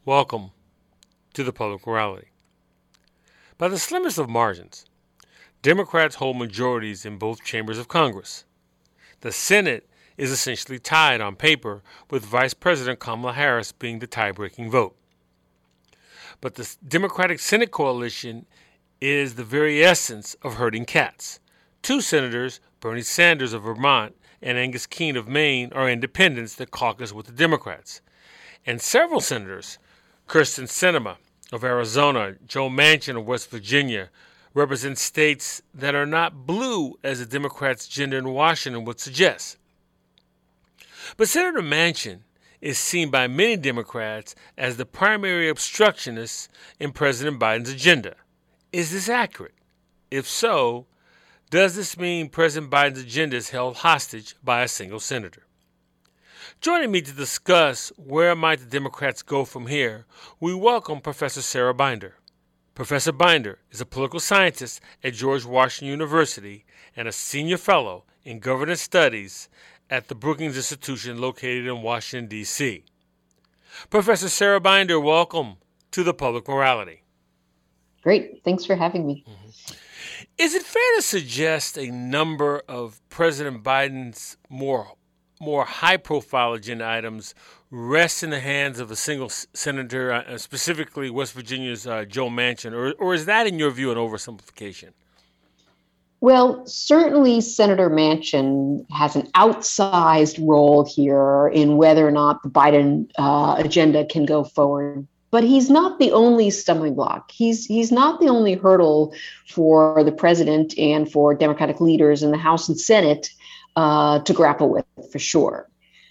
Welcome to the public morality. By the slimmest of margins, Democrats hold majorities in both chambers of Congress. The Senate is essentially tied on paper, with Vice President Kamala Harris being the tie-breaking vote. But the Democratic Senate coalition is the very essence of herding cats. Two senators, Bernie Sanders of Vermont and Angus Keene of Maine, are independents that caucus with the Democrats. And several senators, Kyrsten Sinema of Arizona, Joe Manchin of West Virginia, represent states that are not blue as the Democrats' agenda in Washington would suggest. But Senator Manchin is seen by many Democrats as the primary obstructionist in President Biden's agenda. Is this accurate? If so, does this mean President Biden's agenda is held hostage by a single senator? Joining me to discuss where might the Democrats go from here, we welcome Professor Sarah Binder. Professor Binder is a political scientist at George Washington University and a senior fellow in governance studies at the Brookings Institution located in Washington, D.C. Professor Sarah Binder, welcome to the public morality. Great. Thanks for having me. Is it fair to suggest a number of President Biden's more high-profile agenda items rest in the hands of a single senator, specifically West Virginia's Joe Manchin, or is that, in your view, an oversimplification? Well, certainly Senator Manchin has an outsized role here in whether or not the Biden agenda can go forward. But he's not the only stumbling block. He's not the only hurdle for the president and for Democratic leaders in the House and Senate to grapple with, for sure.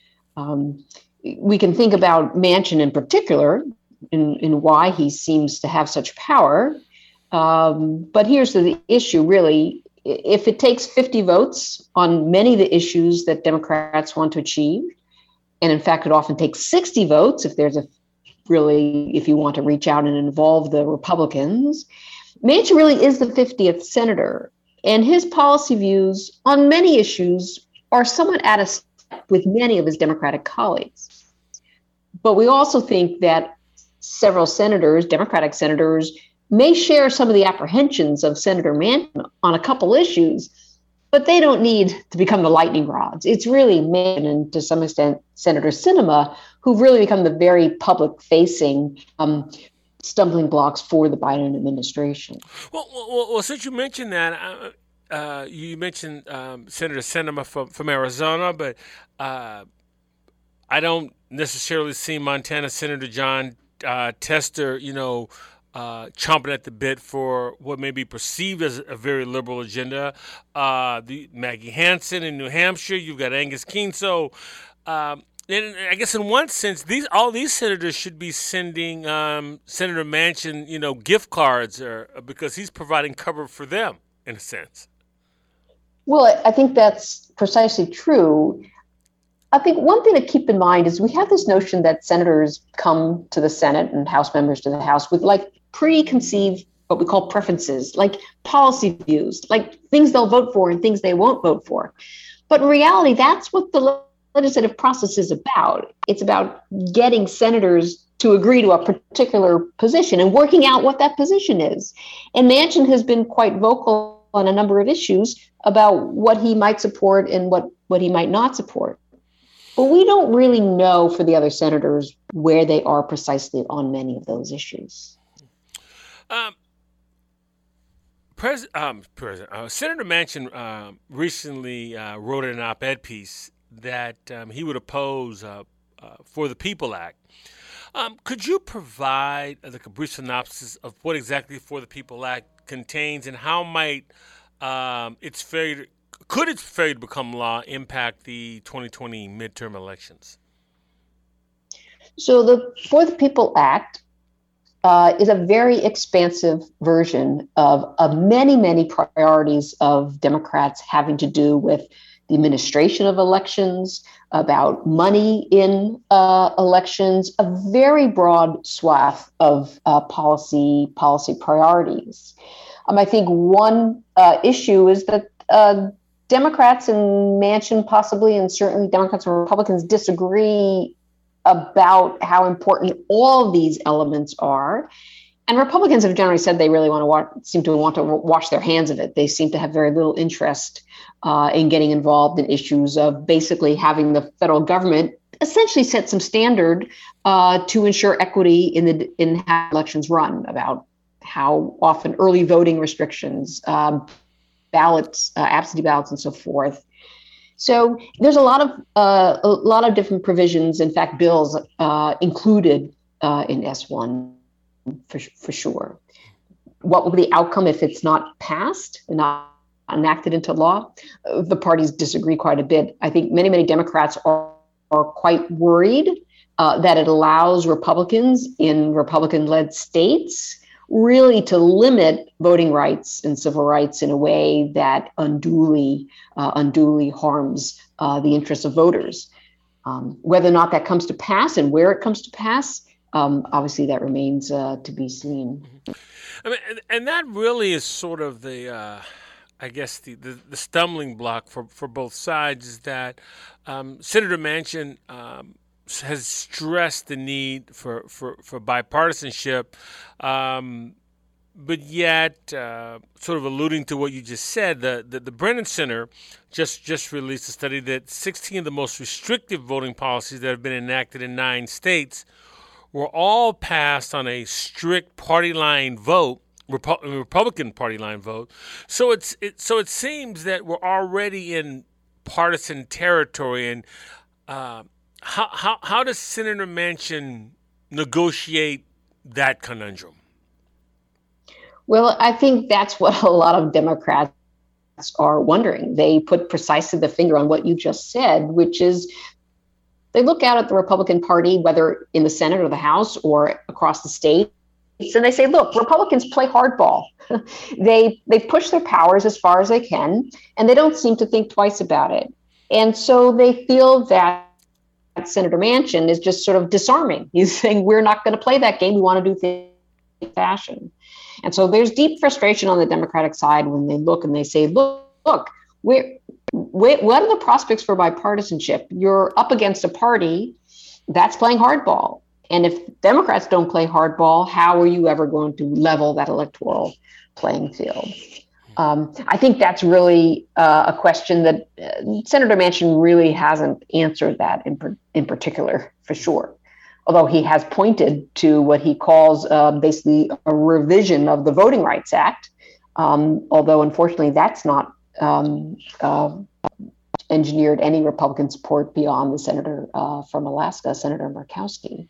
We can think about Manchin in particular in why he seems to have such power. But here's the issue, really. If it takes 50 votes on many of the issues that Democrats want to achieve, and in fact, it often takes 60 votes if you want to reach out and involve the Republicans, Manchin really is the 50th senator. And his policy views on many issues are somewhat out of step with many of his Democratic colleagues. But we also think that several senators, Democratic senators, may share some of the apprehensions of Senator Manchin on a couple issues, but they don't need to become the lightning rods. It's really Manchin and, to some extent, Senator Sinema who've really become the very public-facing stumbling blocks for the Biden administration. Well, since you mentioned that, you mentioned Senator Sinema from Arizona, but I don't necessarily see Montana Senator Jon Tester, chomping at the bit for what may be perceived as a very liberal agenda. The Maggie Hassan in New Hampshire, you've got Angus Keene. So, and I guess in one sense, all these senators should be sending Senator Manchin, gift cards, because he's providing cover for them in a sense. Well, I think that's precisely true. I think one thing to keep in mind is we have this notion that senators come to the Senate and House members to the House with preconceived what we call preferences, like policy views, like things they'll vote for and things they won't vote for. But in reality, that's what the legislative process is about. It's about getting senators to agree to a particular position and working out what that position is. And Manchin has been quite vocal on a number of issues about what he might support and what he might not support. But we don't really know for the other senators where they are precisely on many of those issues. Senator Manchin recently wrote an op-ed piece that he would oppose For the People Act. Could you provide a brief synopsis of what exactly For the People Act contains and how might its failure to become law impact the 2020 midterm elections? So the For the People Act is a very expansive version of many, many priorities of Democrats having to do with the administration of elections, about money in elections, a very broad swath of policy priorities. I think one issue is that Democrats and Manchin possibly, and certainly Democrats and Republicans disagree about how important all these elements are. And Republicans have generally said they really seem to want to wash their hands of it. They seem to have very little interest in getting involved in issues of basically having the federal government essentially set some standard to ensure equity in how elections run, about how often early voting restrictions, ballots, absentee ballots, and so forth. So there's a lot of different provisions, in fact, bills included in S1 for sure. What will be the outcome if it's not passed and not enacted into law? The parties disagree quite a bit. I think many Democrats are quite worried that it allows Republicans in Republican-led states really to limit voting rights and civil rights in a way that unduly harms the interests of voters. Whether or not that comes to pass and where it comes to pass, obviously that remains to be seen. I mean, and that really is sort of the stumbling block for both sides, is that Senator Manchin has stressed the need for bipartisanship, but yet, sort of alluding to what you just said, the Brennan Center just released a study that 16 of the most restrictive voting policies that have been enacted in 9 states were all passed on a strict party line vote, Republican party line vote. So it seems that we're already in partisan territory. And how does Senator Manchin negotiate that conundrum? Well, I think that's what a lot of Democrats are wondering. They put precisely the finger on what you just said, which is they look out at the Republican Party, whether in the Senate or the House or across the states, and they say, look, Republicans play hardball. They push their powers as far as they can, and they don't seem to think twice about it. And so they feel that Senator Manchin is just sort of disarming. He's saying, we're not going to play that game. We want to do things in fashion. And so there's deep frustration on the Democratic side when they look and they say, look, what are the prospects for bipartisanship? You're up against a party that's playing hardball. And if Democrats don't play hardball, how are you ever going to level that electoral playing field? I think that's really a question that Senator Manchin really hasn't answered that in particular, for sure. Although he has pointed to what he calls basically a revision of the Voting Rights Act, although unfortunately that's not engineered any Republican support beyond the senator from Alaska, Senator Murkowski.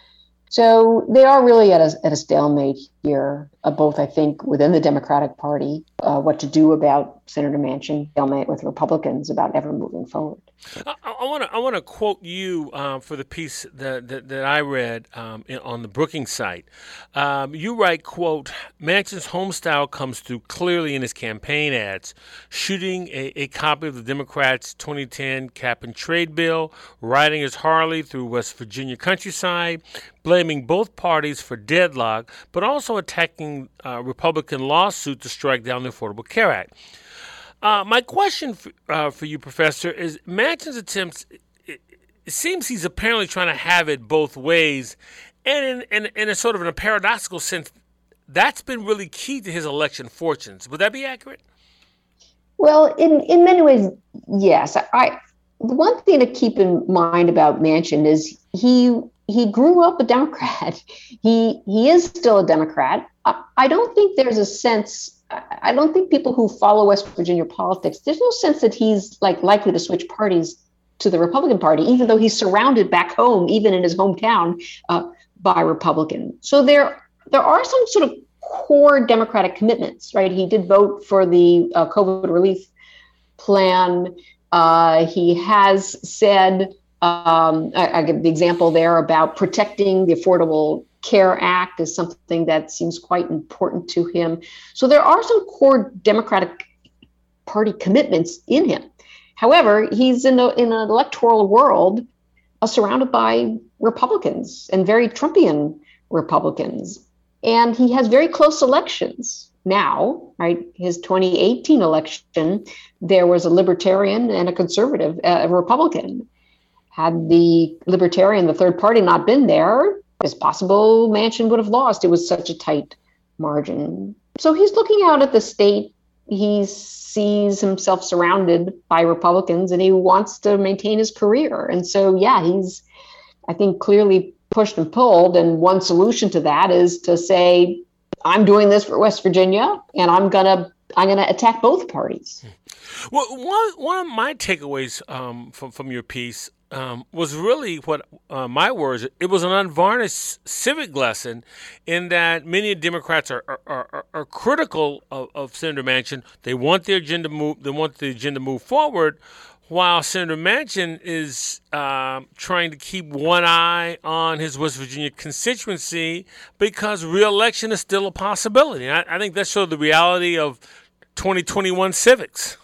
So they are really at a stalemate here, both, I think, within the Democratic Party, what to do about Senator Manchin, stalemate with Republicans about ever moving forward. I want to quote you for the piece that I read on the Brookings site. You write, quote, Manchin's home style comes through clearly in his campaign ads, shooting a copy of the Democrats' 2010 cap and trade bill, riding his Harley through West Virginia countryside, blaming both parties for deadlock, but also attacking Republican lawsuit to strike down the Affordable Care Act. My question for you, Professor, is Manchin's attempts, it seems he's apparently trying to have it both ways, and in a sort of a paradoxical sense, that's been really key to his election fortunes. Would that be accurate? Well, in many ways, yes. The one thing to keep in mind about Manchin is he grew up a Democrat. He is still a Democrat. I don't think there's a sense. I don't think people who follow West Virginia politics, there's no sense that he's likely to switch parties to the Republican Party, even though he's surrounded back home, even in his hometown, by Republicans. So there are some sort of core Democratic commitments, right? He did vote for the COVID relief plan. He has said, I give the example there about protecting the Affordable Care Act is something that seems quite important to him. So there are some core Democratic Party commitments in him. However, he's in an electoral world surrounded by Republicans and very Trumpian Republicans. And he has very close elections now, right? His 2018 election, there was a libertarian and a conservative, a Republican. Had the Libertarian, the third party, not been there, it's possible Manchin would have lost. It was such a tight margin. So he's looking out at the state. He sees himself surrounded by Republicans and he wants to maintain his career. And so, yeah, he's, I think, clearly pushed and pulled. And one solution to that is to say, I'm doing this for West Virginia and I'm gonna attack both parties. Well, one of my takeaways from your piece was really what my words. It was an unvarnished civic lesson, in that many Democrats are critical of Senator Manchin. They want the agenda move. They want the agenda move forward, while Senator Manchin is trying to keep one eye on his West Virginia constituency because re-election is still a possibility. And I think that's sort of the reality of 2021 civics.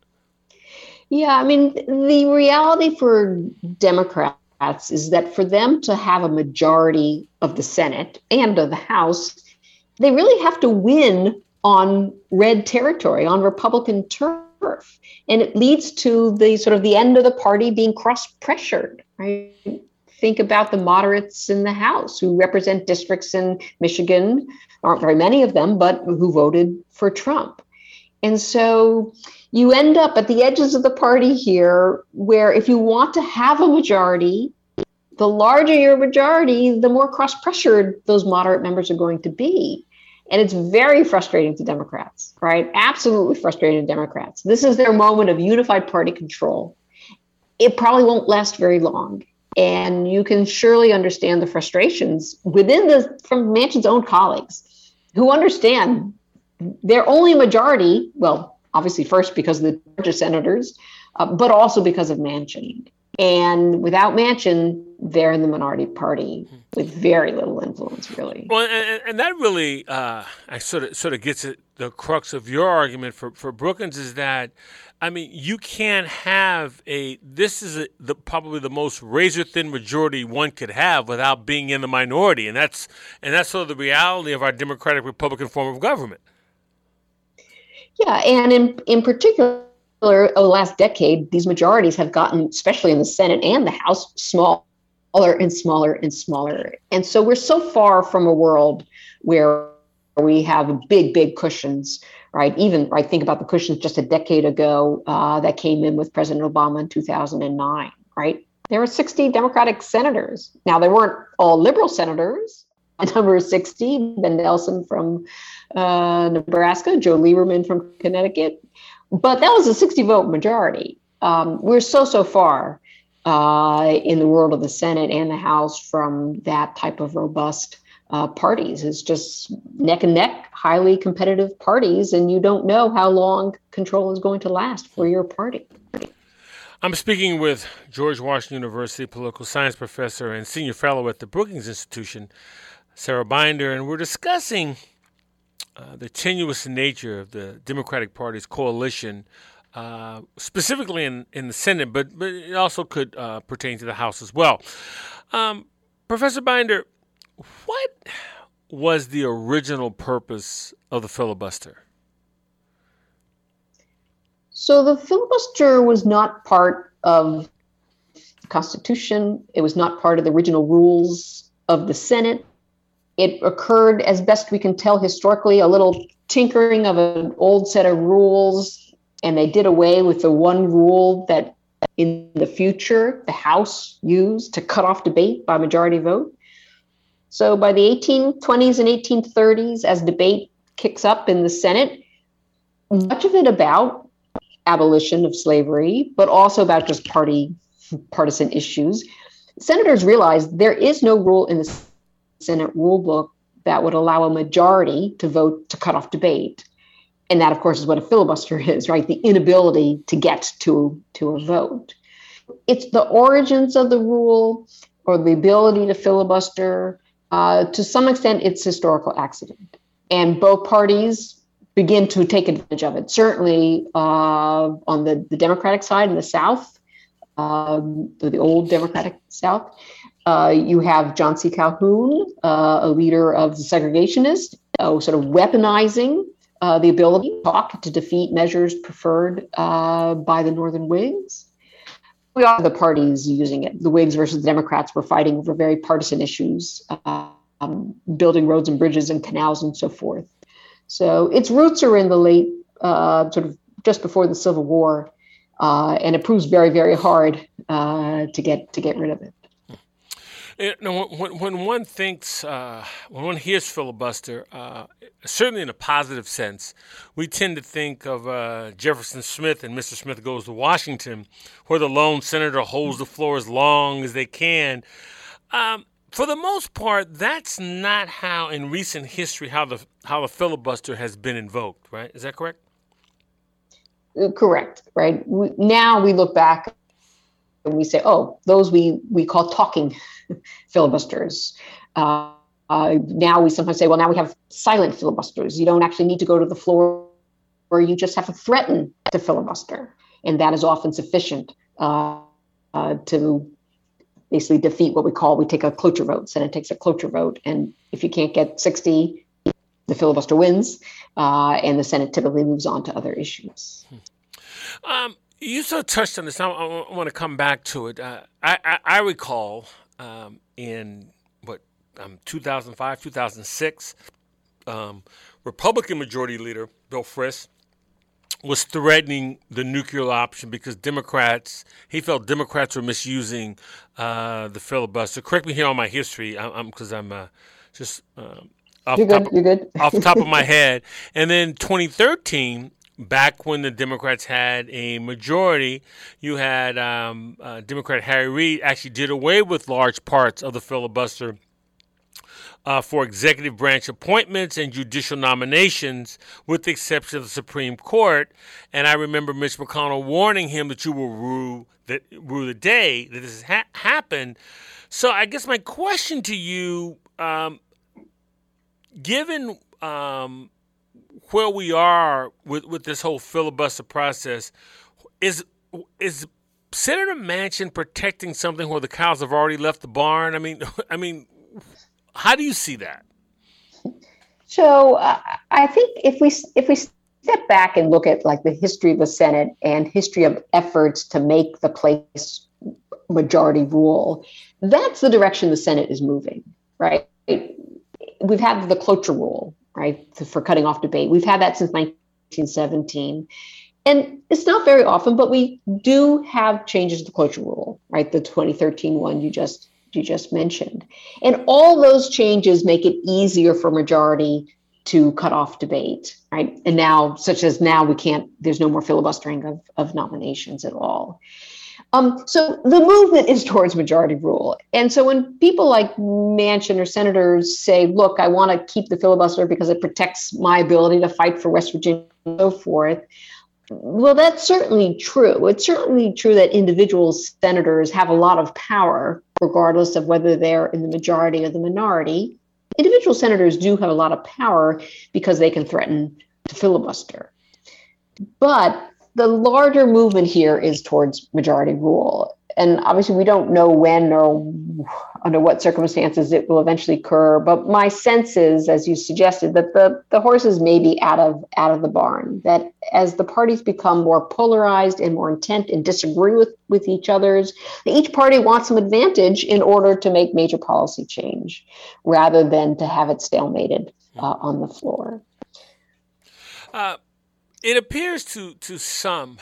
Yeah, I mean, the reality for Democrats is that for them to have a majority of the Senate and of the House, they really have to win on red territory, on Republican turf. And it leads to the sort of the end of the party being cross-pressured, right? Think about the moderates in the House who represent districts in Michigan, aren't very many of them, but who voted for Trump. And so you end up at the edges of the party here, where if you want to have a majority, the larger your majority, the more cross-pressured those moderate members are going to be. And it's very frustrating to Democrats, right? Absolutely frustrating to Democrats. This is their moment of unified party control. It probably won't last very long. And you can surely understand the frustrations from Manchin's own colleagues, who understand they're only a majority, well, obviously first because of the Georgia senators, but also because of Manchin. And without Manchin, they're in the minority party with very little influence, really. Well, and that really, I sort of gets at the crux of your argument for Brookins, is that, I mean, you can't have probably the most razor thin majority one could have without being in the minority, and that's sort of the reality of our Democratic Republican form of government. Yeah, and in particular, over the last decade, these majorities have gotten, especially in the Senate and the House, smaller and smaller and smaller. And so we're so far from a world where we have big cushions, right? Even, right, think about the cushions just a decade ago that came in with President Obama in 2009, right? There were 60 Democratic senators. Now, they weren't all liberal senators. Number 60, Ben Nelson from Nebraska, Joe Lieberman from Connecticut. But that was a 60-vote majority. We're so far in the world of the Senate and the House from that type of robust parties. It's just neck and neck, highly competitive parties, and you don't know how long control is going to last for your party. I'm speaking with George Washington University political science professor and senior fellow at the Brookings Institution, Sarah Binder, and we're discussing the tenuous nature of the Democratic Party's coalition, specifically in the Senate, but it also could pertain to the House as well. Professor Binder, what was the original purpose of the filibuster? So the filibuster was not part of the Constitution. It was not part of the original rules of the Senate. It occurred, as best we can tell historically, a little tinkering of an old set of rules, and they did away with the one rule that in the future the House used to cut off debate by majority vote. So by the 1820s and 1830s, as debate kicks up in the Senate, much of it about abolition of slavery, but also about just partisan issues, senators realized there is no rule in the Senate rule book that would allow a majority to vote to cut off debate. And that, of course, is what a filibuster is, right? The inability to get to a vote. It's the origins of the rule or the ability to filibuster. To some extent, it's historical accident. And both parties begin to take advantage of it. Certainly on the Democratic side in the South, the old Democratic South, you have John C. Calhoun, a leader of the segregationists, sort of weaponizing the ability to talk to defeat measures preferred by the Northern Whigs. we are the parties using it. The Whigs versus the Democrats were fighting over very partisan issues, building roads and bridges and canals and so forth. So its roots are in the late, sort of just before the Civil War, and it proves very, very hard to get rid of it. When one thinks, when one hears filibuster, certainly in a positive sense, we tend to think of Jefferson Smith and Mr. Smith Goes to Washington, where the lone senator holds the floor as long as they can. For the most part, that's not how, in recent history, how the filibuster has been invoked, right? Is that correct? Correct, right? Now we look back and we say, oh, those we call talking filibusters. Now we sometimes say, well, now we have silent filibusters. You don't actually need to go to the floor, or you just have to threaten to filibuster. And that is often sufficient to basically defeat what we take a cloture vote. Senate takes a cloture vote. And if you can't get 60, the filibuster wins, and the Senate typically moves on to other issues. You sort of touched on this. I want to come back to it. I recall in 2005, 2006, Republican Majority Leader Bill Frist was threatening the nuclear option because he felt Democrats were misusing the filibuster. Correct me here on my history, because I'm just off the top of my head. And then 2013. Back when the Democrats had a majority, you had Democrat Harry Reid actually did away with large parts of the filibuster for executive branch appointments and judicial nominations, with the exception of the Supreme Court. And I remember Mitch McConnell warning him that you will rue the day that this has happened. So I guess my question to you, given where we are with this whole filibuster process, is Senator Manchin protecting something where the cows have already left the barn? I mean, how do you see that? So I think if we step back and look at like the history of the Senate and history of efforts to make the place majority rule, that's the direction the Senate is moving, right? We've had the cloture rule, right, for cutting off debate. We've had that since 1917. And it's not very often, but we do have changes to the cloture rule, right? The 2013 one you just mentioned. And all those changes make it easier for majority to cut off debate, right? And now, there's no more filibustering of nominations at all. So the movement is towards majority rule. And so when people like Manchin or senators say, look, I want to keep the filibuster because it protects my ability to fight for West Virginia and so forth, well, that's certainly true. It's certainly true that individual senators have a lot of power, regardless of whether they're in the majority or the minority. Individual senators do have a lot of power because they can threaten to filibuster. But the larger movement here is towards majority rule. And obviously, we don't know when or under what circumstances it will eventually occur. But my sense is, as you suggested, that the horses may be out of the barn, that as the parties become more polarized and more intent and disagree with each other's, each party wants some advantage in order to make major policy change rather than to have it stalemated on the floor. It appears to some,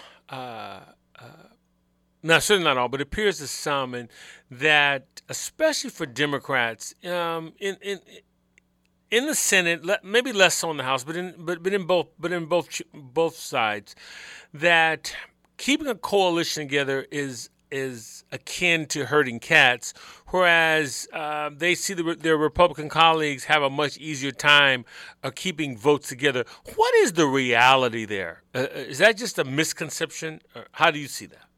now certainly not all, but it appears to some, and that especially for Democrats in the Senate, maybe less so in the House, but in both sides, that keeping a coalition together is akin to herding cats, whereas they see their Republican colleagues have a much easier time of keeping votes together. What is the reality there? Is that just a misconception? Or how do you see that?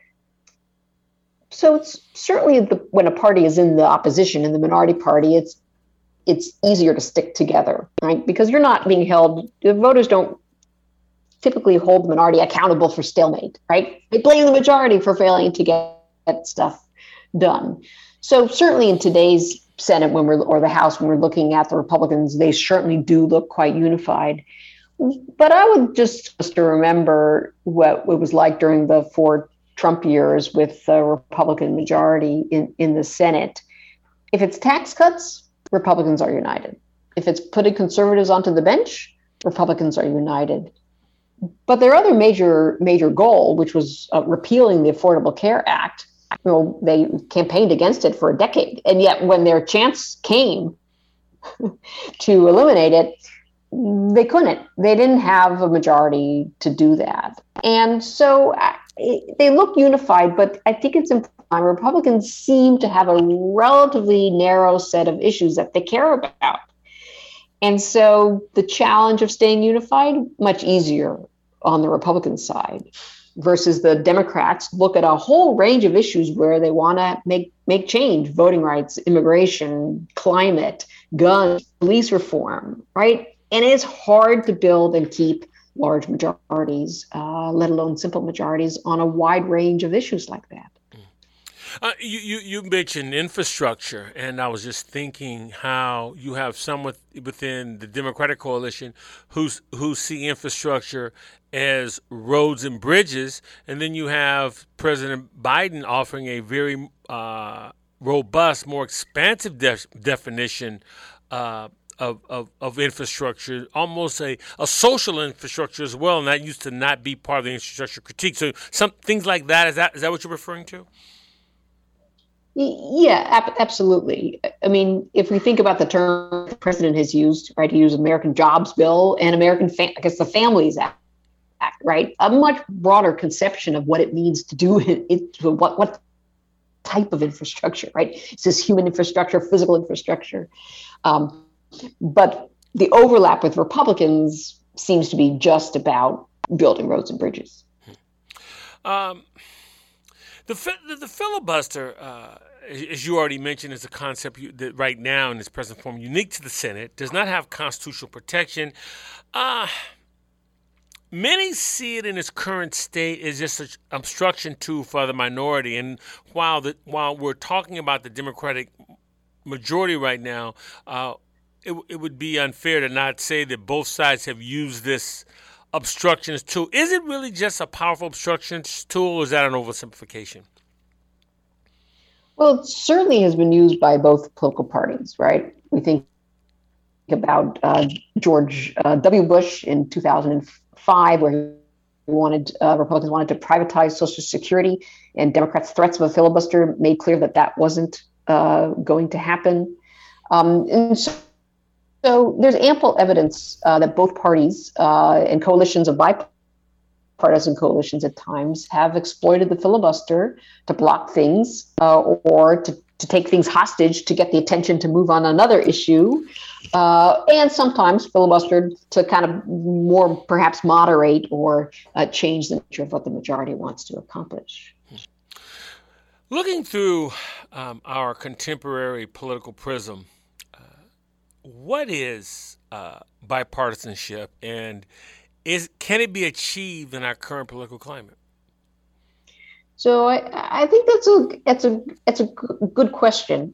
So it's certainly when a party is in the opposition, in the minority party, it's easier to stick together, right? Because you're not being held. The voters don't typically hold the minority accountable for stalemate, right? They blame the majority for failing to get stuff done. So certainly in today's Senate, or the House, when we're looking at the Republicans, they certainly do look quite unified. But I would just to remember what it was like during the 4 Trump years with the Republican majority in the Senate. If it's tax cuts, Republicans are united. If it's putting conservatives onto the bench, Republicans are united. But their other major goal, which was repealing the Affordable Care Act, they campaigned against it for a decade. And yet when their chance came to eliminate it, they couldn't. They didn't have a majority to do that. And so they look unified, but I think it's important. Republicans seem to have a relatively narrow set of issues that they care about. And so the challenge of staying unified, much easier on the Republican side, versus the Democrats look at a whole range of issues where they want to make change: voting rights, immigration, climate, guns, police reform, right? And it's hard to build and keep large majorities, let alone simple majorities, on a wide range of issues like that. You mentioned infrastructure, and I was just thinking how you have some within the Democratic coalition who see infrastructure as roads and bridges, and then you have President Biden offering a very robust, more expansive definition of infrastructure, almost a social infrastructure as well, and that used to not be part of the infrastructure critique. So some things like that, is that what you're referring to? Yeah, absolutely. I mean, if we think about the term the president has used, right, he used American Jobs Bill and the Families Act, right? A much broader conception of what it means to do it, what type of infrastructure, right? Is this human infrastructure, physical infrastructure? But the overlap with Republicans seems to be just about building roads and bridges. The filibuster, as you already mentioned, is a concept that right now in its present form unique to the Senate, does not have constitutional protection. Many see it in its current state as just an obstruction tool for the minority. And while we're talking about the Democratic majority right now, it would be unfair to not say that both sides have used this obstructions tool. Is it really just a powerful obstructions tool, or is that an oversimplification? Well, it certainly has been used by both political parties, right? We think about George W. Bush in 2005, where Republicans wanted to privatize Social Security, and Democrats' threats of a filibuster made clear that wasn't going to happen. And so there's ample evidence that both parties and coalitions of bipartisan coalitions at times have exploited the filibuster to block things or to take things hostage to get the attention to move on another issue, and sometimes filibustered to kind of more perhaps moderate or change the nature of what the majority wants to accomplish. Looking through our contemporary political prism, what is bipartisanship, and can it be achieved in our current political climate? So I think that's a good question.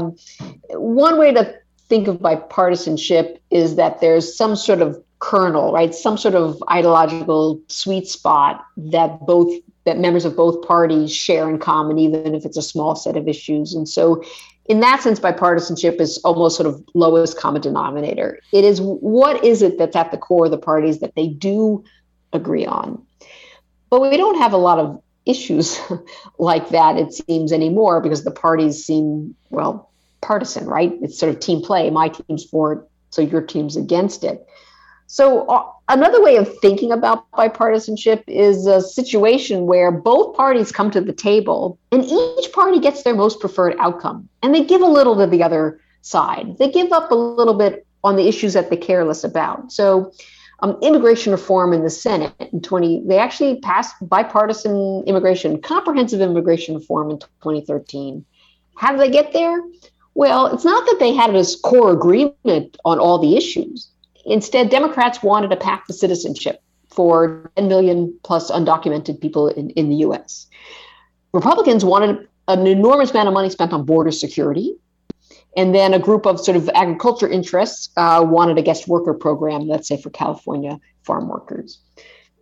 One way to think of bipartisanship is that there's some sort of kernel, right? Some sort of ideological sweet spot that members of both parties share in common, even if it's a small set of issues. And so in that sense, bipartisanship is almost sort of lowest common denominator. It is, what is it that's at the core of the parties that they do agree on? But we don't have a lot of issues like that, it seems, anymore, because the parties seem, well, partisan, right? It's sort of team play. My team's for it, so your team's against it. So another way of thinking about bipartisanship is a situation where both parties come to the table and each party gets their most preferred outcome. And they give a little to the other side. They give up a little bit on the issues that they care less about. So immigration reform in the Senate they actually passed bipartisan comprehensive immigration reform in 2013. How did they get there? Well, it's not that they had this core agreement on all the issues. Instead, Democrats wanted to pact the citizenship for 10 million plus undocumented people in the U.S. Republicans wanted an enormous amount of money spent on border security. And then a group of sort of agriculture interests wanted a guest worker program, let's say for California farm workers.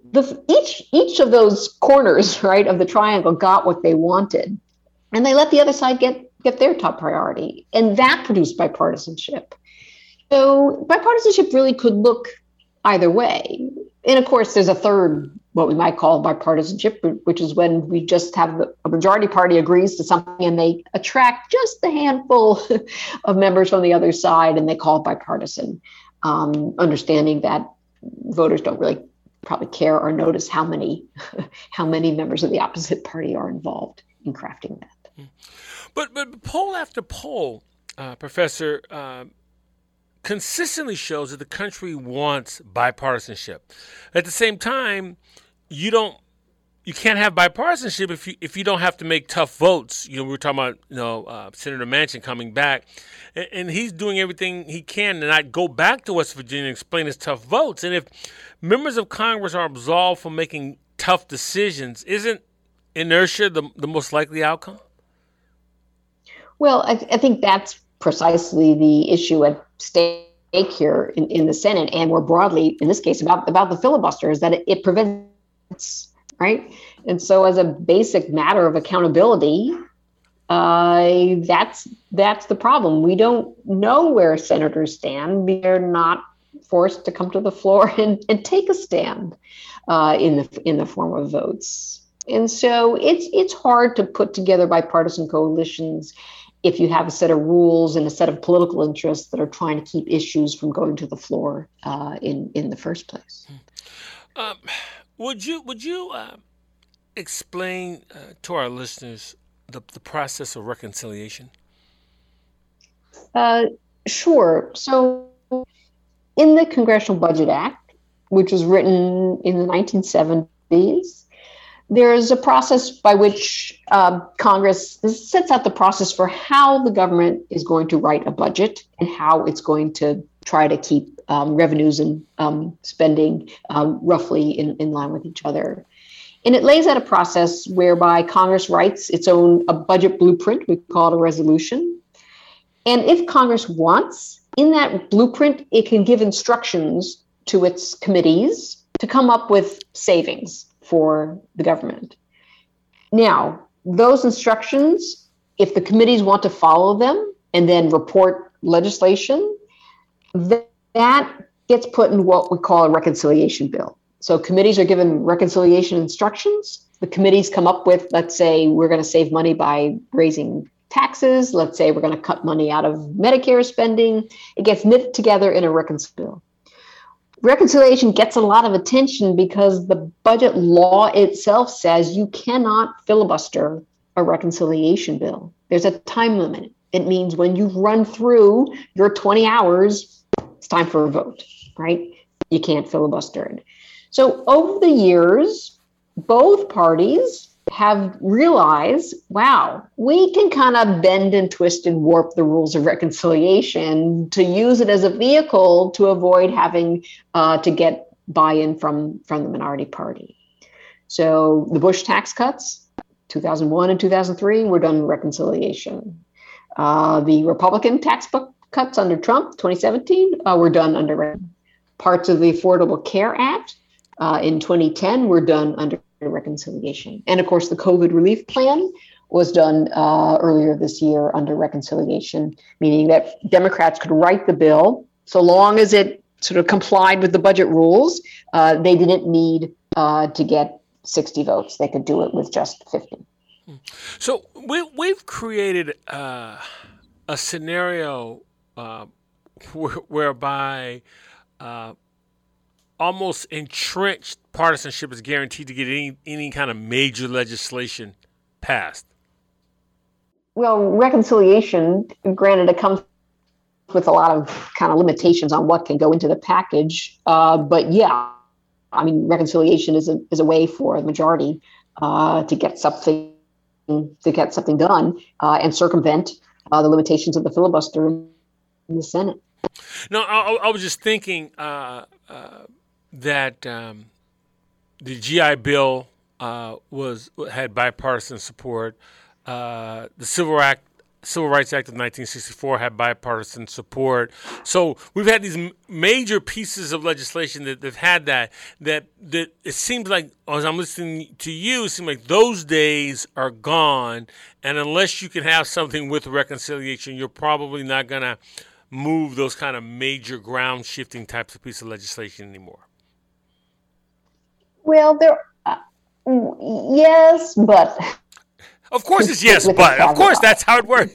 each of those corners, right, of the triangle got what they wanted, and they let the other side get their top priority, and that produced bipartisanship. So bipartisanship really could look either way. And of course, there's a third, what we might call bipartisanship, which is when we just have a majority party agrees to something and they attract just a handful of members from the other side, and they call it bipartisan, understanding that voters don't really probably care or notice how many members of the opposite party are involved in crafting that. But poll after poll, Professor, consistently shows that the country wants bipartisanship. At the same time, you can't have bipartisanship if you don't have to make tough votes. We were talking about Senator Manchin coming back, and he's doing everything he can to not go back to West Virginia and explain his tough votes. And if members of Congress are absolved from making tough decisions, isn't inertia the most likely outcome? Well, I think that's precisely the issue at stake here in the Senate, and more broadly, in this case, about the filibuster, is that it prevents, right? And so as a basic matter of accountability, that's the problem. We don't know where senators stand. They're not forced to come to the floor and take a stand in the form of votes. And so it's hard to put together bipartisan coalitions if you have a set of rules and a set of political interests that are trying to keep issues from going to the floor in the first place. Would you explain to our listeners the process of reconciliation? Sure. So in the Congressional Budget Act, which was written in the 1970s, there's a process by which Congress sets out the process for how the government is going to write a budget and how it's going to try to keep revenues and spending roughly in line with each other. And it lays out a process whereby Congress writes its own budget blueprint. We call it a resolution. And if Congress wants, in that blueprint, it can give instructions to its committees to come up with savings for the government. Now, those instructions, if the committees want to follow them and then report legislation, that gets put in what we call a reconciliation bill. So committees are given reconciliation instructions. The committees come up with, let's say, we're going to save money by raising taxes. Let's say we're going to cut money out of Medicare spending. It gets knit together in a reconciliation bill. Reconciliation gets a lot of attention because the budget law itself says you cannot filibuster a reconciliation bill. There's a time limit. It means when you run through your 20 hours, it's time for a vote, right? You can't filibuster it. So over the years, both parties have realized, wow, we can kind of bend and twist and warp the rules of reconciliation to use it as a vehicle to avoid having to get buy-in from the minority party. So the Bush tax cuts, 2001 and 2003, were done in reconciliation. The Republican tax cuts under Trump, 2017, were done under parts of the Affordable Care Act in 2010 were done under reconciliation. And of course, the COVID relief plan was done earlier this year under reconciliation, meaning that Democrats could write the bill so long as it sort of complied with the budget rules. They didn't need to get 60 votes. They could do it with just 50. So we've created a scenario whereby almost entrenched partisanship is guaranteed to get any kind of major legislation passed. Well, reconciliation, granted, it comes with a lot of kind of limitations on what can go into the package. But yeah, I mean, reconciliation is a way for the majority to get something done and circumvent the limitations of the filibuster in the Senate. No, I was just thinking that the GI Bill had bipartisan support. The Civil Civil Rights Act of 1964 had bipartisan support. So we've had these major pieces of legislation that had that it seems like, as I'm listening to you, it seems like those days are gone. And unless you can have something with reconciliation, you're probably not going to move those kind of major ground shifting types of pieces of legislation anymore. Well, yes, but... Of course it's yes, but. Of course, that's how it works.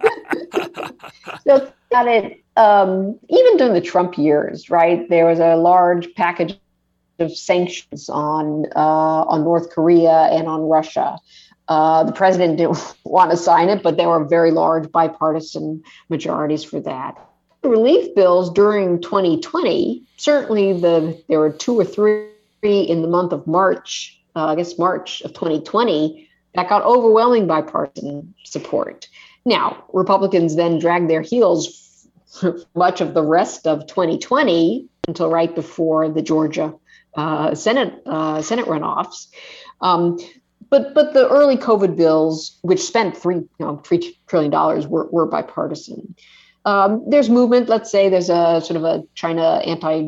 So, got it. Even during the Trump years, right, there was a large package of sanctions on North Korea and on Russia. The president didn't want to sign it, but there were very large bipartisan majorities for that. The relief bills during 2020, certainly there were 2 or 3 in the month of March, March of 2020, that got overwhelming bipartisan support. Now, Republicans then dragged their heels for much of the rest of 2020 until right before the Georgia Senate runoffs. But the early COVID bills, which spent $3 trillion, were bipartisan. There's movement. Let's say there's a sort of a China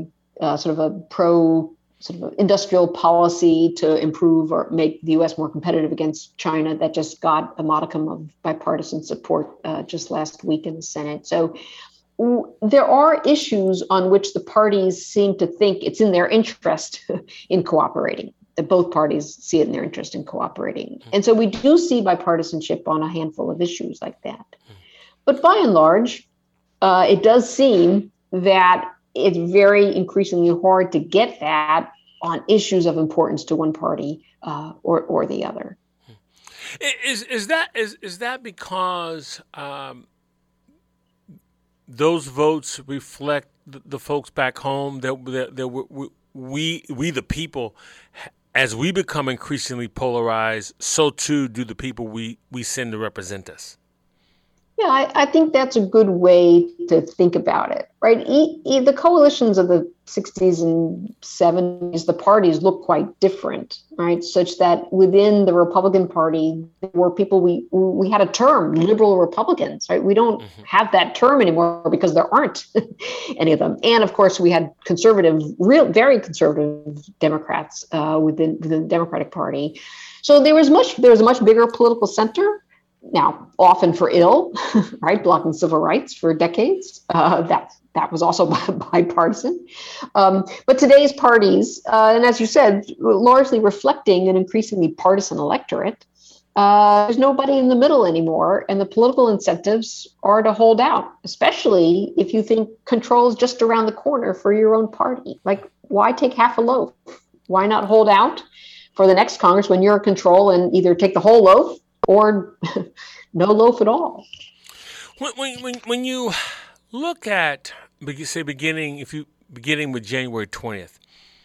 pro industrial policy to improve or make the U.S. more competitive against China that just got a modicum of bipartisan support just last week in the Senate. So there are issues on which the parties seem to think it's in their interest in cooperating, that both parties see it in their interest in cooperating. And so we do see bipartisanship on a handful of issues like that. But by and large, it does seem that it's very increasingly hard to get that on issues of importance to one party or the other. Is that because those votes reflect the folks back home that we the people, as we become increasingly polarized, so too do the people we send to represent us? Yeah, I think that's a good way to think about it, right? The coalitions of the 60s and 70s, the parties look quite different, right? Such that within the Republican Party, there were people, we had a term, liberal Republicans, right? We don't have that term anymore because there aren't any of them. And of course, we had very conservative Democrats within the Democratic Party. So there was a much bigger political center. Now, often for ill, right, blocking civil rights for decades. That was also bipartisan. But today's parties, and as you said, largely reflecting an increasingly partisan electorate, there's nobody in the middle anymore, and the political incentives are to hold out, especially if you think control is just around the corner for your own party. Like, why take half a loaf? Why not hold out for the next Congress when you're in control and either take the whole loaf or no loaf at all? When you look at, beginning with January 20th,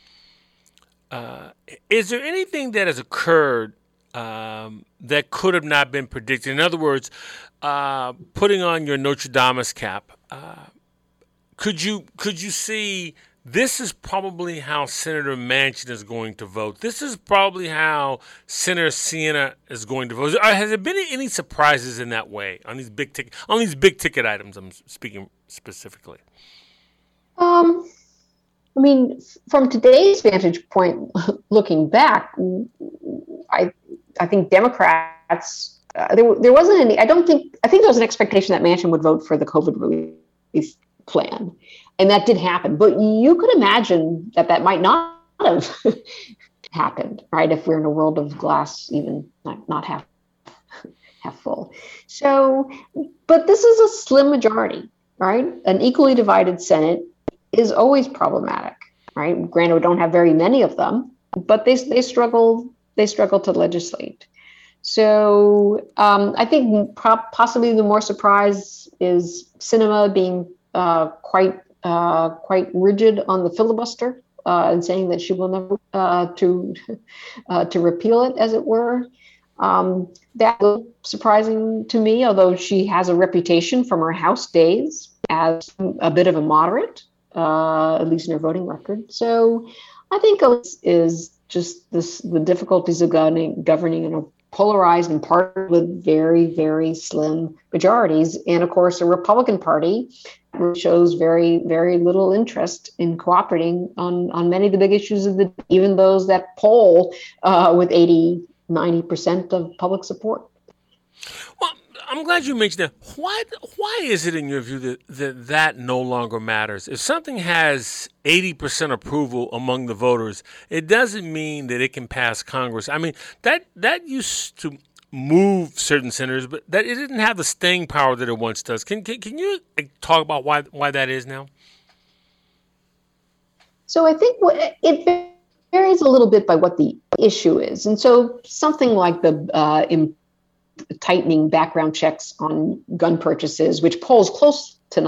is there anything that has occurred that could have not been predicted? In other words, putting on your Notre Dame cap, could you see this is probably how Senator Manchin is going to vote? This is probably how Senator Siena is going to vote. Has there been any surprises in that way on these big ticket items? I'm speaking specifically. I mean, from today's vantage point, looking back, I think Democrats, there wasn't any. I think there was an expectation that Manchin would vote for the COVID relief plan. And that did happen. But you could imagine that might not have happened, right? If we're in a world of glass, even not half full. So, but this is a slim majority, right? An equally divided Senate is always problematic, right? Granted, we don't have very many of them, but they struggle to legislate. So I think possibly the more surprise is Sinema being quite rigid on the filibuster and saying that she will never to repeal it, as it were. That was surprising to me, although she has a reputation from her House days as a bit of a moderate, at least in her voting record. So I think is just the difficulties of governing in a polarized and parted with very, very slim majorities. And of course, the Republican Party shows very, very little interest in cooperating on many of the big issues of even those that poll with 80-90% of public support. Well, I'm glad you mentioned that. Why is it, in your view, that no longer matters? If something has 80% approval among the voters, it doesn't mean that it can pass Congress. I mean, that used to move certain senators, but that it didn't have the staying power that it once does. Can you talk about why that is now? So I think it varies a little bit by what the issue is, and so something like the tightening background checks on gun purchases, which polls close to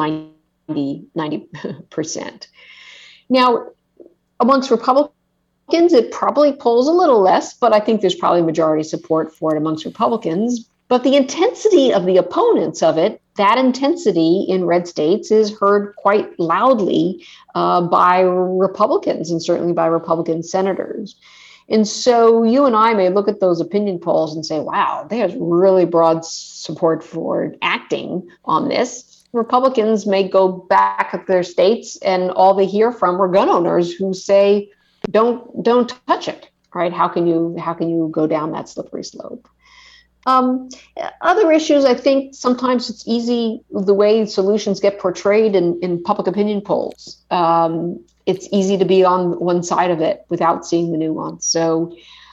90%. Now, amongst Republicans, it probably polls a little less, but I think there's probably majority support for it amongst Republicans. But the intensity of the opponents of it, that intensity in red states is heard quite loudly by Republicans and certainly by Republican senators. And so you and I may look at those opinion polls and say, wow, there's really broad support for acting on this. Republicans may go back at their states and all they hear from are gun owners who say, don't touch it, right? How can you go down that slippery slope? Other issues, I think sometimes it's easy the way solutions get portrayed in public opinion polls. It's easy to be on one side of it without seeing the nuance. So,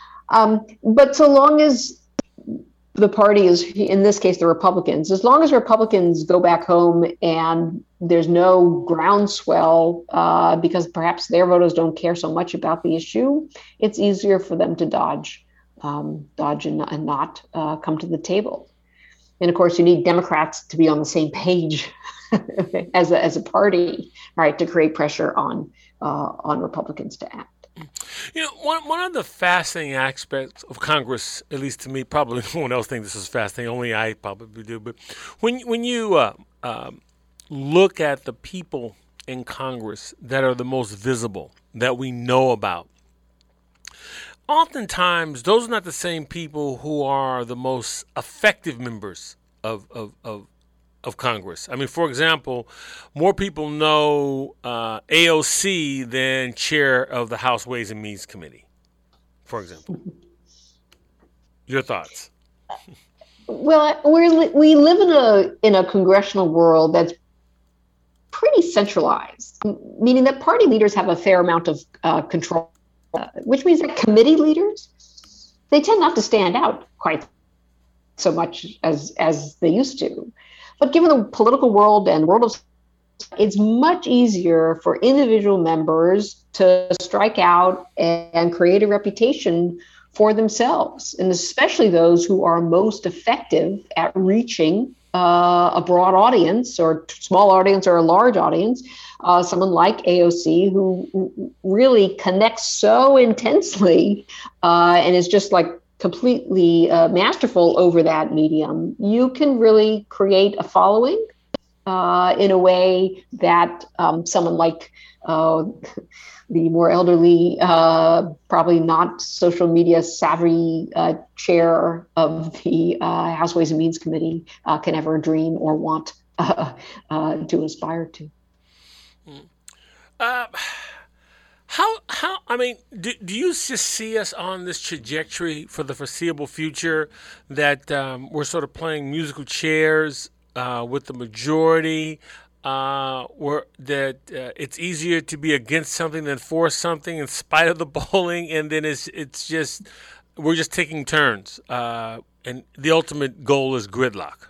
but so long as the party is, in this case, the Republicans, as long as Republicans go back home and there's no groundswell because perhaps their voters don't care so much about the issue, it's easier for them to dodge and not come to the table. And of course, you need Democrats to be on the same page as a party, right, to create pressure on Republicans to act. You know, one of the fascinating aspects of Congress, at least to me, probably no one else thinks this is fascinating, only I probably do, but when you look at the people in Congress that are the most visible, that we know about, oftentimes those are not the same people who are the most effective members of Congress. I mean, for example, more people know AOC than chair of the House Ways and Means Committee, for example. Your thoughts? Well, we live in a congressional world that's pretty centralized, meaning that party leaders have a fair amount of control, which means that committee leaders, they tend not to stand out quite so much as they used to. But given the political world and world of, it's much easier for individual members to strike out and create a reputation for themselves, and especially those who are most effective at reaching a broad audience or small audience or a large audience. Someone like AOC, who really connects so intensely and is just like completely masterful over that medium, you can really create a following in a way that someone like the more elderly, probably not social media savvy chair of the House Ways and Means Committee can ever dream or want to aspire to. How I mean, do you just see us on this trajectory for the foreseeable future that we're sort of playing musical chairs with the majority, it's easier to be against something than for something in spite of the polling, and then it's just we're just taking turns, and the ultimate goal is gridlock?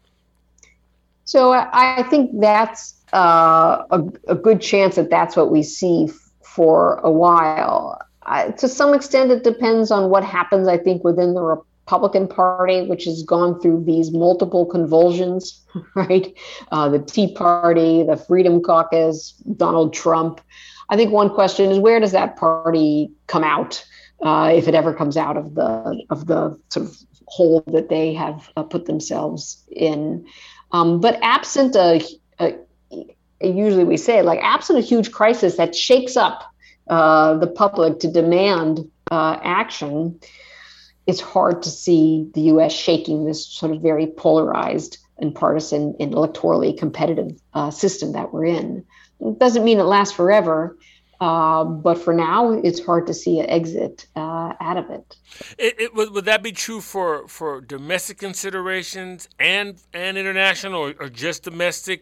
So I think that's a good chance that that's what we see for a while. To some extent, it depends on what happens, I think, within the Republican Party, which has gone through these multiple convulsions, right? The Tea Party, the Freedom Caucus, Donald Trump. I think one question is, where does that party come out, if it ever comes out of the sort of hole that they have put themselves in? But absent usually we say, like, absent a huge crisis that shakes up the public to demand action, it's hard to see the U.S. shaking this sort of very polarized and partisan and electorally competitive system that we're in. It doesn't mean it lasts forever, but for now, it's hard to see an exit out of it. Would that be true for domestic considerations and international, or just domestic?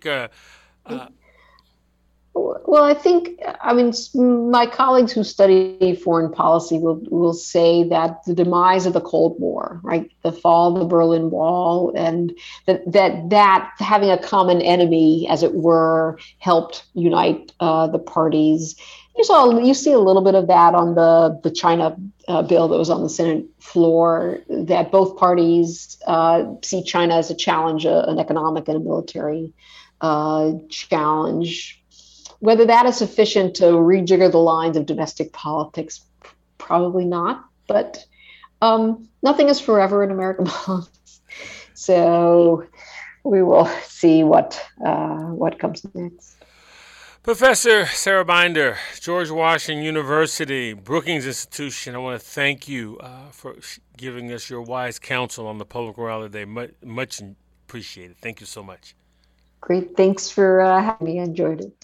Well, I mean, my colleagues who study foreign policy will say that the demise of the Cold War, right, the fall of the Berlin Wall, and that having a common enemy, as it were, helped unite the parties. You see a little bit of that on the China bill that was on the Senate floor, that both parties see China as a challenge, an economic and a military challenge. Whether that is sufficient to rejigger the lines of domestic politics, probably not. But nothing is forever in American politics, so we will see what comes next. Professor Sarah Binder, George Washington University, Brookings Institution, I want to thank you for giving us your wise counsel on the Public Morality Day. Much appreciated. Thank you so much. Great. Thanks for having me. I enjoyed it.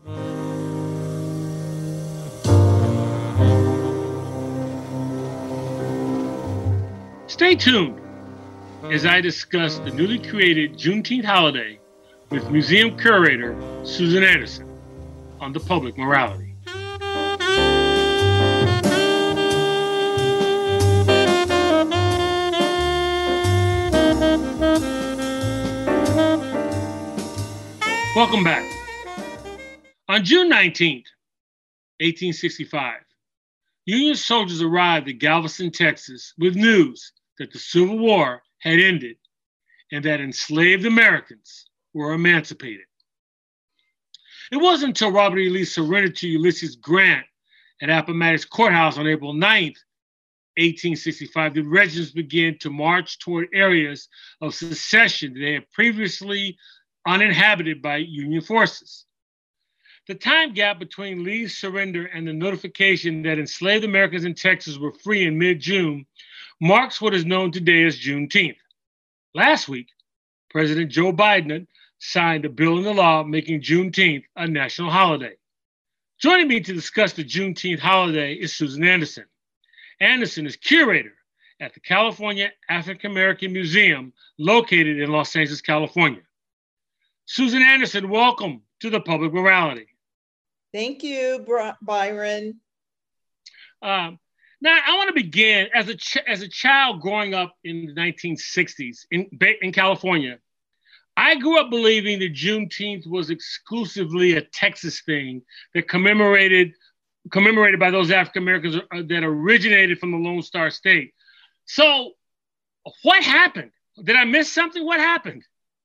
Stay tuned as I discuss the newly created Juneteenth holiday with museum curator Susan Anderson on the Public Morality. Welcome back. On June 19th, 1865, Union soldiers arrived at Galveston, Texas, with news that the Civil War had ended and that enslaved Americans were emancipated. It wasn't until Robert E. Lee surrendered to Ulysses Grant at Appomattox Courthouse on April 9th, 1865, that regiments began to march toward areas of secession they had previously uninhabited by Union forces. The time gap between Lee's surrender and the notification that enslaved Americans in Texas were free in mid-June marks what is known today as Juneteenth. Last week, President Joe Biden signed a bill into law making Juneteenth a national holiday. Joining me to discuss the Juneteenth holiday is Susan Anderson. Anderson is curator at the California African American Museum located in Los Angeles, California. Susan Anderson, welcome to the Public Morality. Thank you, Byron. Now, I want to begin as a child growing up in the 1960s in California. I grew up believing that Juneteenth was exclusively a Texas thing that commemorated by those African Americans that originated from the Lone Star State. So, what happened? Did I miss something? What happened?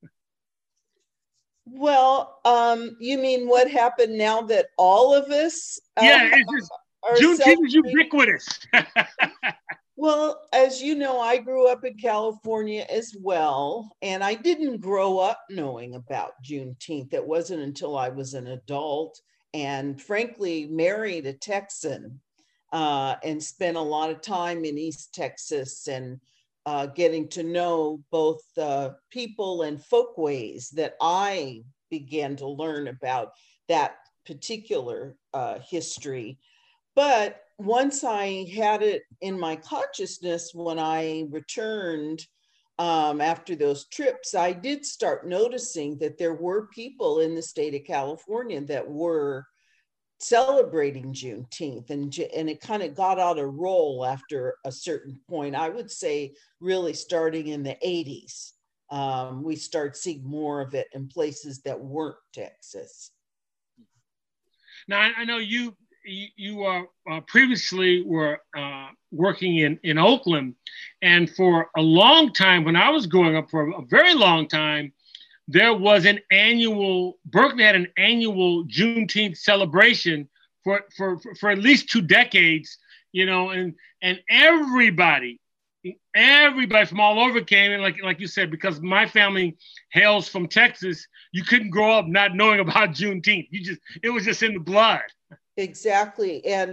Well, you mean what happened now that all of us Juneteenth is ubiquitous. Well, as you know, I grew up in California as well, and I didn't grow up knowing about Juneteenth. It wasn't until I was an adult and frankly married a Texan and spent a lot of time in East Texas and getting to know both people and folkways that I began to learn about that particular history. But once I had it in my consciousness when I returned after those trips, I did start noticing that there were people in the state of California that were celebrating Juneteenth, and it kind of got out of roll after a certain point. I would say really starting in the 80s, we start seeing more of it in places that weren't Texas. Now, I know you previously were working in Oakland, and for a long time, when I was growing up, for a very long time, there was Berkeley had an annual Juneteenth celebration for at least 2 decades, and everybody from all over came, and like you said, because my family hails from Texas, you couldn't grow up not knowing about Juneteenth. It was just in the blood. Exactly. And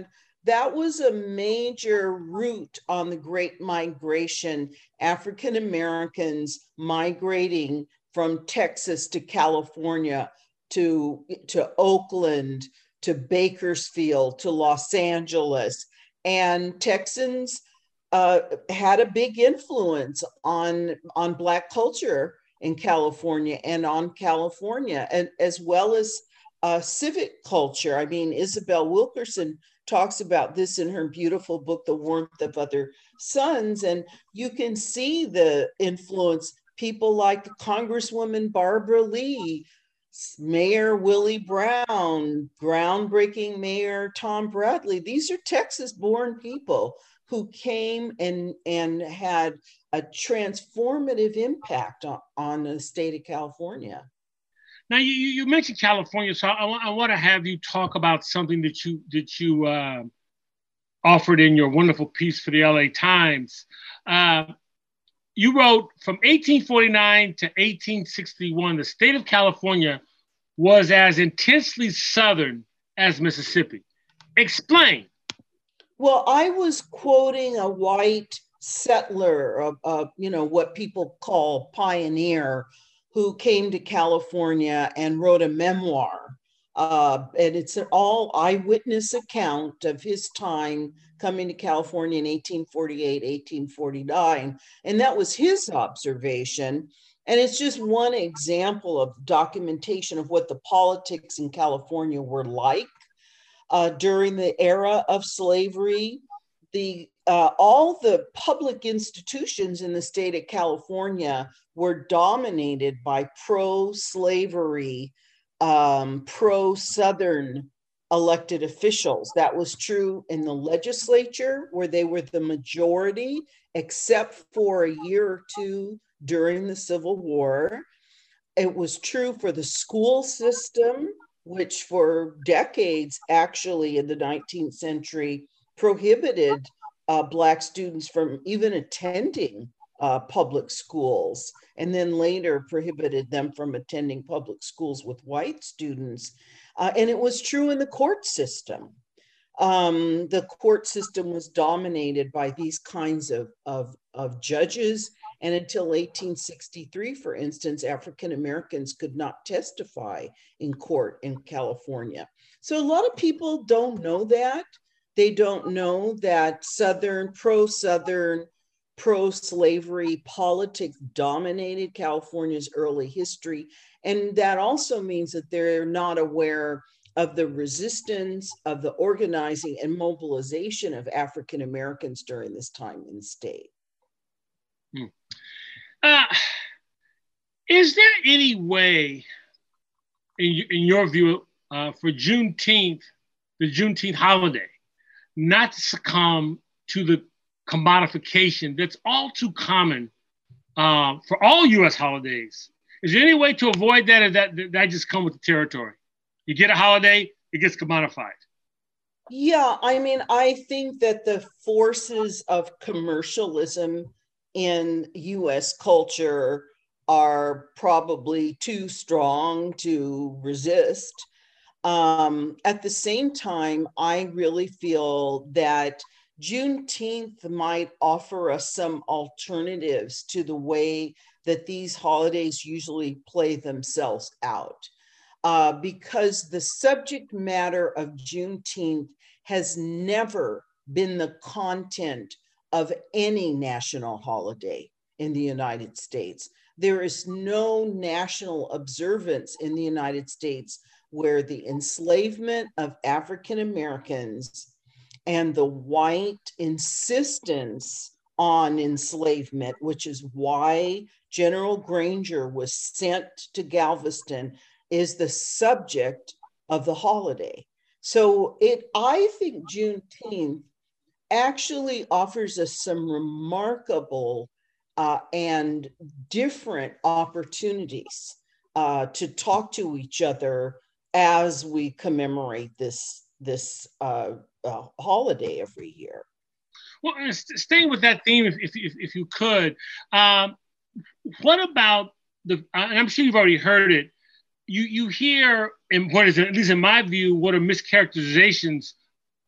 that was a major route on the Great Migration, African Americans migrating from Texas to California, to Oakland, to Bakersfield, to Los Angeles. And Texans had a big influence on Black culture in California and on California, and as well as civic culture. I mean, Isabel Wilkerson talks about this in her beautiful book, The Warmth of Other Suns, and you can see the influence. People like Congresswoman Barbara Lee, Mayor Willie Brown, groundbreaking Mayor Tom Bradley. These are Texas-born people who came and had a transformative impact on the state of California. Now you mentioned California, so I want to have you talk about something that you offered in your wonderful piece for the LA Times. You wrote, from 1849 to 1861, the state of California was as intensely Southern as Mississippi. Explain. Well, I was quoting a white settler, what people call pioneer, who came to California and wrote a memoir. And it's an all eyewitness account of his time coming to California in 1848, 1849. And that was his observation. And it's just one example of documentation of what the politics in California were like during the era of slavery. All the public institutions in the state of California were dominated by pro-slavery, pro-Southern elected officials. That was true in the legislature, where they were the majority, except for a year or two during the Civil War. It was true for the school system, which for decades, actually in the 19th century, prohibited Black students from even attending public schools, and then later prohibited them from attending public schools with white students. And it was true in the court system. The court system was dominated by these kinds of judges. And until 1863, for instance, African Americans could not testify in court in California. So a lot of people don't know that. They don't know that pro-Southern, pro-slavery politics dominated California's early history. And that also means that they're not aware of the resistance, of the organizing and mobilization of African Americans during this time in the state. Is there any way, in your view, for Juneteenth, the Juneteenth holiday, not to succumb to the commodification that's all too common for all U.S. holidays? Is there any way to avoid that, or that just come with the territory? You get a holiday, it gets commodified. Yeah, I mean, I think that the forces of commercialism in U.S. culture are probably too strong to resist. At the same time, I really feel that Juneteenth might offer us some alternatives to the way that these holidays usually play themselves out. Because the subject matter of Juneteenth has never been the content of any national holiday in the United States. There is no national observance in the United States where the enslavement of African Americans and the white insistence on enslavement, which is why General Granger was sent to Galveston, is the subject of the holiday. So I think Juneteenth actually offers us some remarkable and different opportunities to talk to each other as we commemorate this holiday every year. Well, staying with that theme, if you could, what about and I'm sure you've already heard it, you hear, in what is, at least in my view, what are mischaracterizations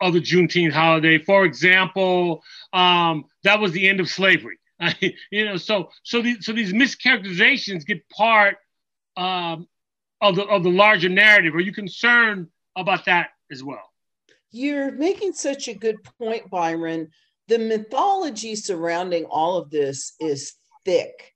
of the Juneteenth holiday. For example, that was the end of slavery. So these mischaracterizations get part of the larger narrative. Are you concerned about that as well? You're making such a good point, Byron. The mythology surrounding all of this is thick.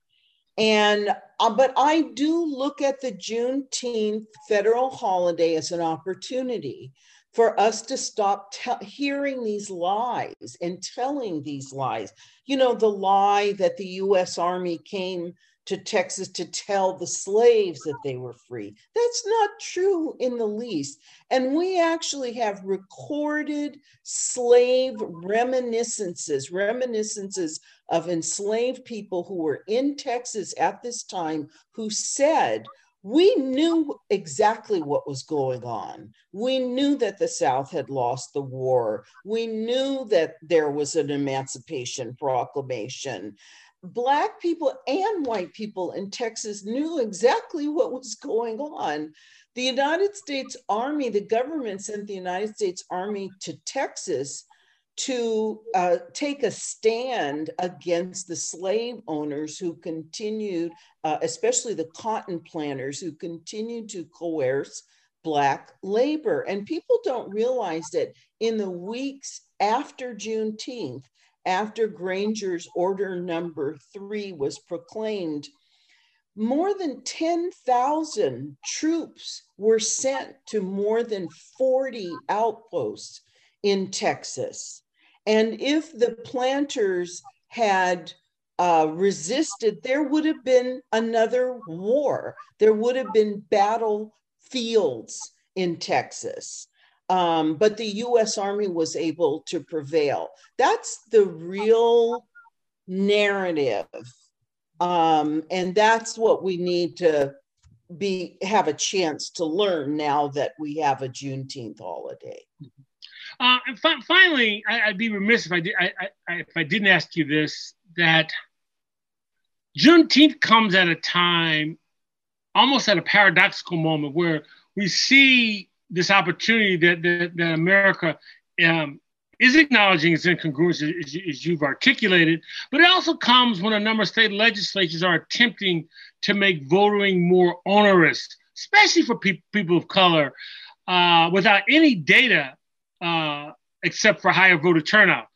But I do look at the Juneteenth federal holiday as an opportunity for us to stop hearing these lies and telling these lies. You know, the lie that the U.S. Army came to Texas to tell the slaves that they were free. That's not true in the least. And we actually have recorded slave reminiscences of enslaved people who were in Texas at this time who said, we knew exactly what was going on. We knew that the South had lost the war. We knew that there was an Emancipation Proclamation. Black people and white people in Texas knew exactly what was going on. The United States Army, the government sent the United States Army to Texas to take a stand against the slave owners who continued, especially the cotton planters, who continued to coerce Black labor. And people don't realize that in the weeks after Juneteenth, after Granger's Order Number 3 was proclaimed, more than 10,000 troops were sent to more than 40 outposts in Texas. And if the planters had resisted, there would have been another war. There would have been battlefields in Texas. But the U.S. Army was able to prevail. That's the real narrative. And that's what we need to have a chance to learn now that we have a Juneteenth holiday. And finally, I'd be remiss if I didn't ask you this, that Juneteenth comes at a time, almost at a paradoxical moment, where we see this opportunity that America is acknowledging its incongruence, as you've articulated, but it also comes when a number of state legislatures are attempting to make voting more onerous, especially for people of color, without any data except for higher voter turnout.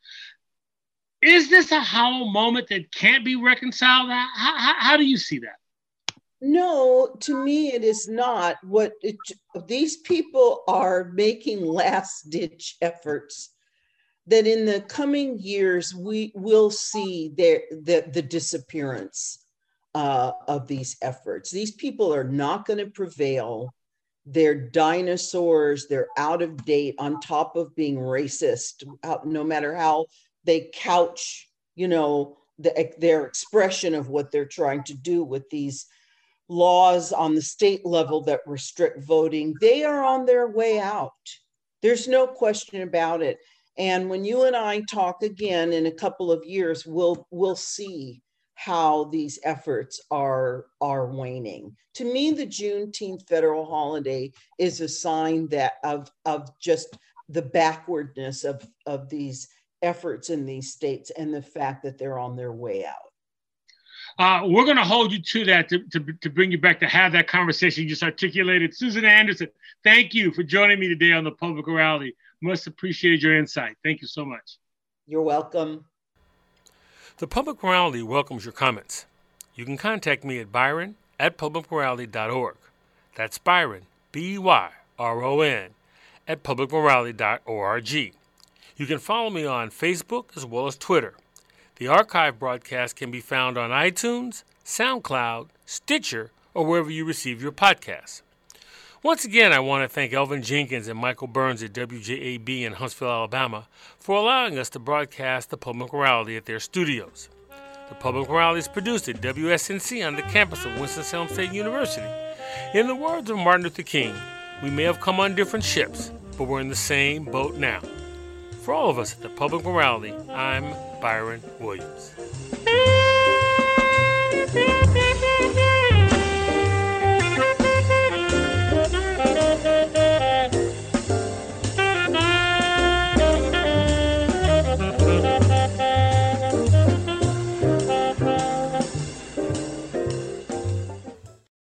Is this a hollow moment that can't be reconciled? How do you see that? No, to me, it is not. These people are making last-ditch efforts that in the coming years, we will see the disappearance of these efforts. These people are not going to prevail. They're dinosaurs. They're out of date, on top of being racist, no matter how they couch, their expression of what they're trying to do with these laws on the state level that restrict voting. They are on their way out. There's no question about it. And when you and I talk again in a couple of years, we'll see how these efforts are waning. To me, the Juneteenth federal holiday is a sign that of just the backwardness of these efforts in these states and the fact that they're on their way out. We're going to hold you to that to bring you back to have that conversation you just articulated. Susan Anderson, thank you for joining me today on the Public Morality. Must appreciate your insight. Thank you so much. You're welcome. The Public Morality welcomes your comments. You can contact me at byron@publicmorality.org. That's Byron, BYRON, at publicmorality.org. You can follow me on Facebook as well as Twitter. The archive broadcast can be found on iTunes, SoundCloud, Stitcher, or wherever you receive your podcasts. Once again, I want to thank Elvin Jenkins and Michael Burns at WJAB in Huntsville, Alabama, for allowing us to broadcast the Public Morality at their studios. The Public Morality is produced at WSNC on the campus of Winston-Salem State University. In the words of Martin Luther King, we may have come on different ships, but we're in the same boat now. For all of us at the Public Morality, I'm Byron Williams.